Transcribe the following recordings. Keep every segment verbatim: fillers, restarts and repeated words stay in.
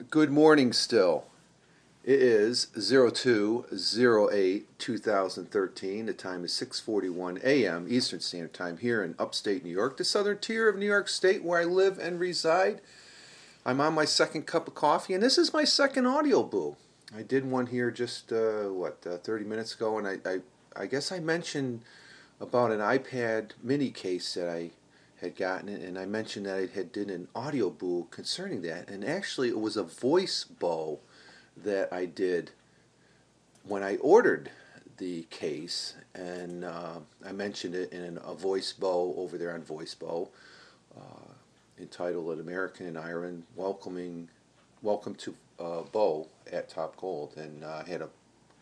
Good morning still. It is zero two zero eight two thousand thirteen. The time is six forty-one a m Eastern Standard Time here in upstate New York, the southern tier of New York State where I live and reside. I'm on my second cup of coffee, and this is my second audio boo. I did one here just, uh, what, uh, thirty minutes ago, and I, I, I guess I mentioned about an iPad mini case that I had gotten it, and I mentioned that I had did an audio boo concerning that, and actually it was a voice bow that I did when I ordered the case, and uh, I mentioned it in a voice bow over there on VoiceBow, uh, entitled "American in Ireland, welcoming, welcome to uh, Bow at Top Gold," and uh, I had a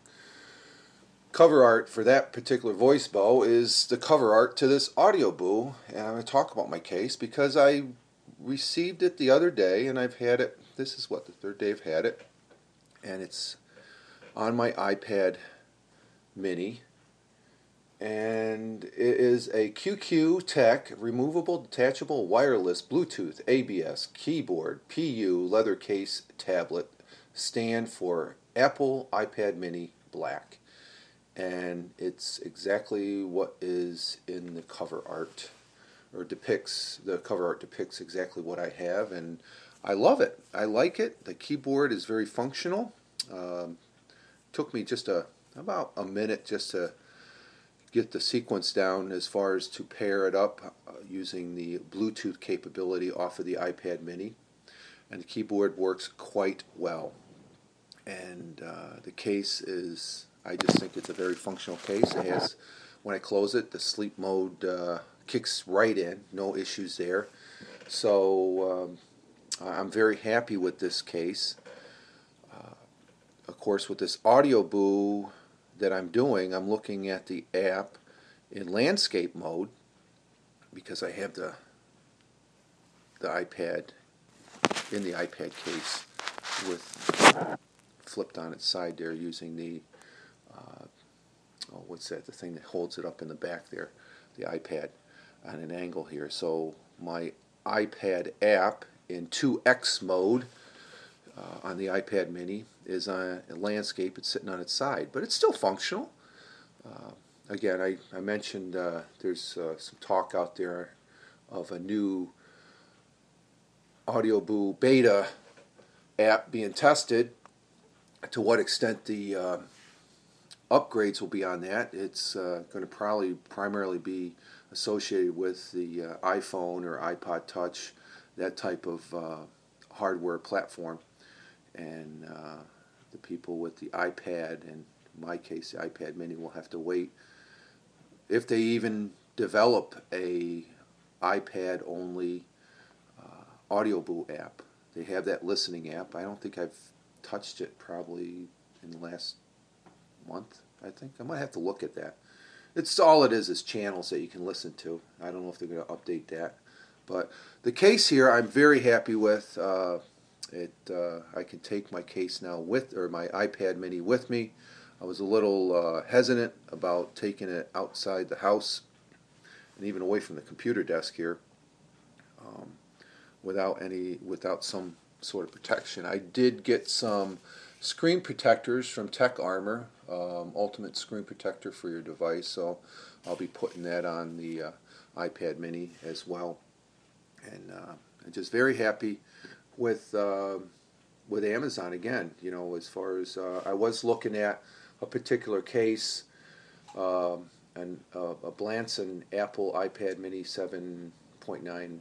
cover art for that particular voice bow is the cover art to this audio boo, and I'm going to talk about my case because I received it the other day, and I've had it, this is what, the third day I've had it, and it's on my iPad mini, and it is a Q Q Tech removable detachable wireless Bluetooth A B S keyboard P U leather case tablet stand for Apple iPad mini black. And it's exactly what is in the cover art, or depicts, the cover art depicts exactly what I have, and I love it. I like it. The keyboard is very functional. Um, took me just a about a minute just to get the sequence down as far as to pair it up uh, using the Bluetooth capability off of the iPad mini, and the keyboard works quite well. And uh, the case is, I just think it's a very functional case. It has, when I close it, the sleep mode uh, kicks right in, no issues there. So um, I'm very happy with this case. Uh, of course, with this audio boo that I'm doing, I'm looking at the app in landscape mode because I have the the iPad in the iPad case with flipped on its side there using the Uh, oh, what's that? The thing that holds it up in the back there, the iPad, on an angle here. So my iPad app in two X mode uh, on the iPad mini is on a landscape. It's sitting on its side, but it's still functional. Uh, again, I, I mentioned uh, there's uh, some talk out there of a new Audio Boo beta app being tested. To what extent the uh, upgrades will be on that. It's uh, going to probably primarily be associated with the uh, iPhone or iPod Touch, that type of uh, hardware platform. And uh, the people with the iPad, and in my case the iPad mini, will have to wait if they even develop a iPad only uh, Audio Boo app. They have that listening app. I don't think I've touched it probably in the last month, I think. I might have to look at that. It's all it is is channels that you can listen to. I don't know if they're going to update that. But the case here I'm very happy with. Uh, it uh, I can take my case now with, or my iPad mini with me. I was a little uh, hesitant about taking it outside the house and even away from the computer desk here um, without any without some sort of protection. I did get some screen protectors from Tech Armor, um, ultimate screen protector for your device, so I'll be putting that on the uh, iPad mini as well. And uh, I'm just very happy with uh, with Amazon again. You know, as far as uh, I was looking at a particular case, um, and uh, a Blanson Apple iPad mini seven point nine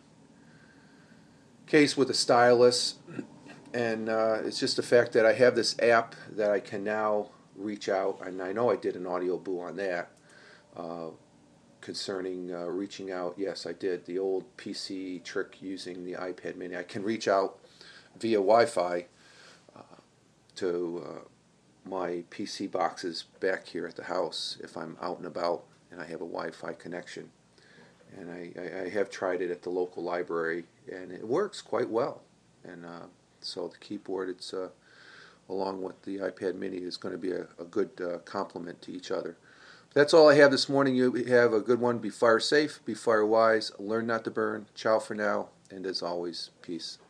case with a stylus. And uh, it's just the fact that I have this app that I can now reach out, and I know I did an audio boo on that, uh, concerning uh, reaching out. Yes, I did. The old P C trick using the iPad mini. I can reach out via Wi-Fi uh, to uh, my P C boxes back here at the house if I'm out and about and I have a Wi-Fi connection. And I, I, I have tried it at the local library, and it works quite well. And uh, so the keyboard, it's uh, along with the iPad mini, is going to be a, a good uh, complement to each other. That's all I have this morning. You have a good one. Be fire safe, be fire wise, learn not to burn. Ciao for now, and as always, peace.